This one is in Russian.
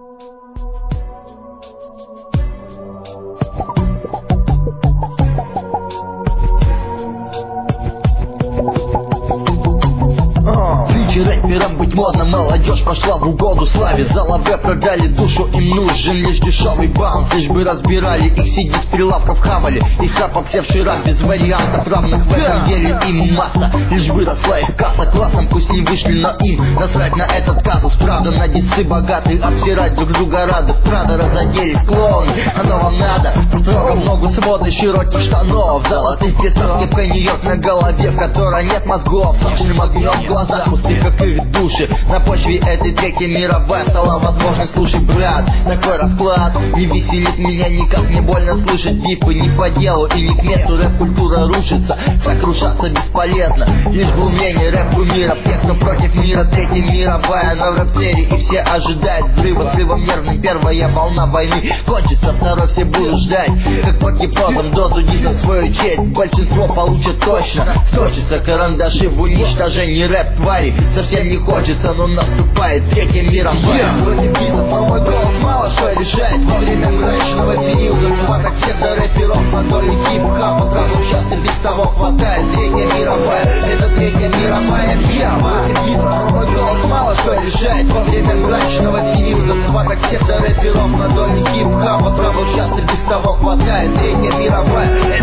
Рэпером быть модно, молодежь пошла в угоду славе. За лаве продали душу, им нужен лишь дешевый баунс. Лишь бы разбирали их, сидя с прилавков хавали. Их обсевший рап без вариантов равных в этом деле им масса. Лишь выросла их касса, классом пусть не вышли, но им насрать на этот казус. Правда, на дисцы богатые, обсирать друг друга рады. Правда, разоделись клоуны, оно вам надо. Строго в ногу с модой широких штанов, золотых песок, кепка Нью-Йорк на голове, в которой нет мозгов. Ночным огнем в глазах пустых, как их души. На почве этой треки мировая стала возможной. Слушай, брат, такой расклад не веселит меня никак. Мне больно слышать бифы не по делу и не к месту. Рэп-культура рушится, сокрушаться бесполезно. Лишь глумление рэп-кумиров, тех, кто против мира. Третья мировая на рэп-серии, и все ожидают взрыва. Срывом нервным первая волна войны кончится, второй все будут ждать. Как по гипнозам дозу диса свою честь большинство получат точно. Сточатся карандаши в уничтожении рэп-твари. Совсем не хочется, но наступает третья мировая. Против дисов, но мой голос мало что решает. Во время мрачного периода схваток псевдорэперов на доле хип-хапа травм сейчас и без того хватает. Третья мировая, это третья мировая бьяма. Против дисов, но мой голос мало что решает. Во время мрачного периода схваток псевдорэперов на доле хип-хапа травм сейчас и без того хватает. Третья мировая.